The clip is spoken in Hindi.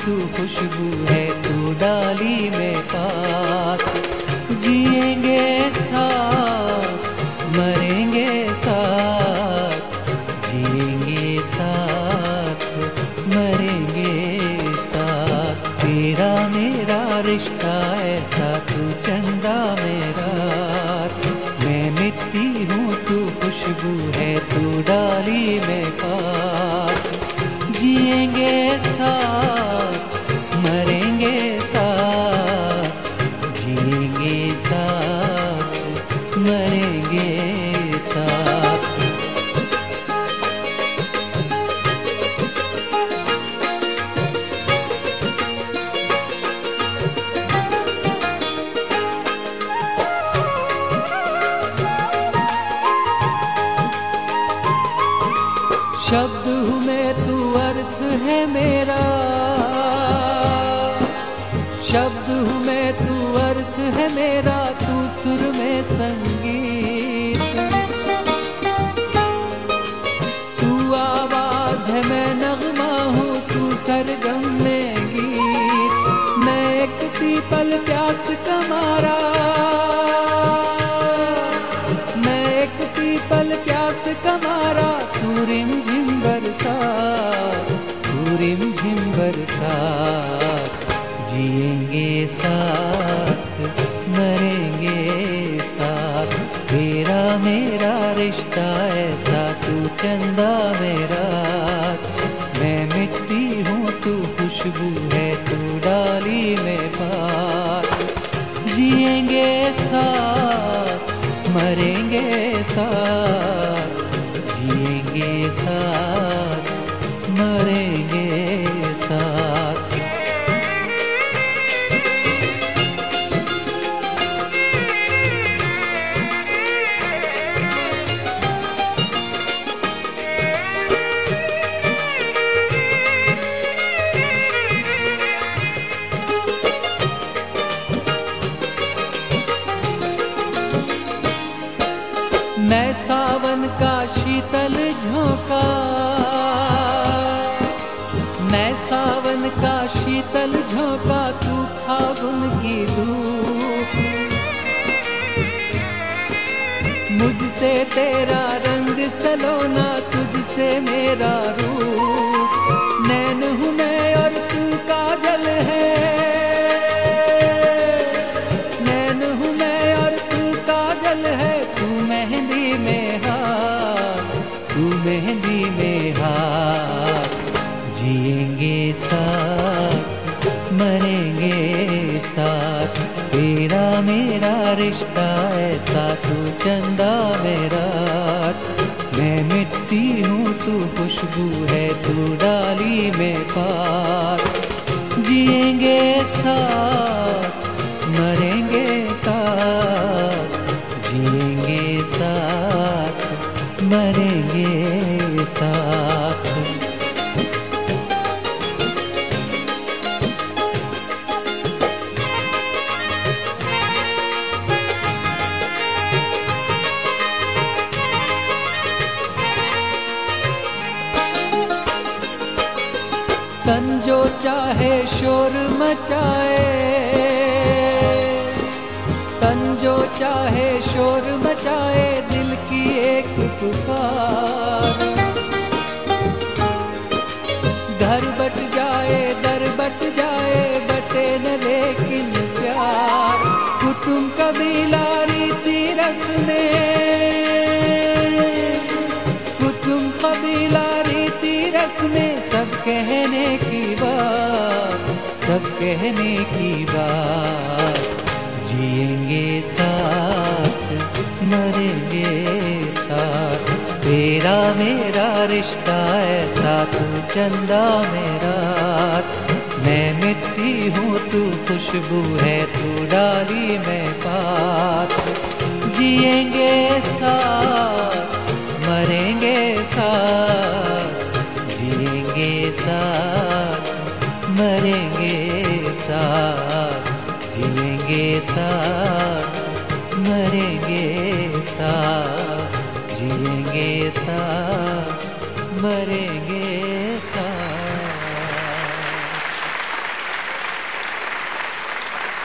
तू खुशबू है तू डाली में पात। जिएंगे साथ मरेंगे साथ, जिएंगे साथ मरेंगे साथ। तेरा मेरा रिश्ता ऐसा तू चंदा मेरा, मैं मिट्टी हूँ तू खुशबू है तू डाली में पात। जिएंगे साथ मरेंगे साथ, जिएंगे साथ मरेंगे साथ। शब्द हूँ मैं तू अर्थ है मेरा, शब्द हूँ मैं तू अर्थ है मेरा, तू सुर में संगीत। तू आवाज है मैं नगमा हूँ तू सरगम में गीत। मैं एक पीपल प्यास का मारा, मैं एक पीपल प्यास का मारा, तू रिमझिम बरसा, तू रिमझिम बरसा। जिएंगे साथ मरेंगे साथ, तेरा मेरा रिश्ता ऐसा तू चंदा मेरा। मैं मिट्टी हूँ तू खुशबू है तू डाली में पात। जिएंगे साथ मरेंगे साथ, जिएंगे साथ मरेंगे साथ। मैं सावन का शीतल झोंका, मैं सावन का शीतल झोंका, तू फागुन की धूप। मुझसे तेरा रंग सलोना, तुझसे मेरा रूप। नैन हूँ मैं और तू काजल है, नैन हूँ मैं और तू काजल है। तू मेहंदी में हाथ, तू मेहंदी में हाथ। जिएंगे साथ मरेंगे साथ, तेरा मेरा रिश्ता ऐसा तू चंदा मेरा। मैं मिट्टी हूँ तू खुशबू है तू डाली में पात। जिएंगे साथ मरेंगे साथ, जिएंगे साथ मरेंगे साथ। तन जो चाहे शोर मचाए, तन जो चाहे शोर मचाए, दिल की एक पुकार। घर बट जाए दर बट जाए, बटे न लेकिन प्यार। कुटुंब कबीला रीति रस्में, कुटुंब कबीला रीति रस्में, सब कहने की बात, सब कहने की बात। जिएंगे साथ मरेंगे साथ, तेरा मेरा रिश्ता ऐसा तू चंदा मेरा। मैं मिट्टी हूँ तू खुशबू है तू डाली में पात। जिएंगे साथ मरेंगे साथ, जिएंगे साथ मरेंगे साथ, जिएंगे साथ मरेंगे साथ, जिएंगे साथ मरेंगे साथ।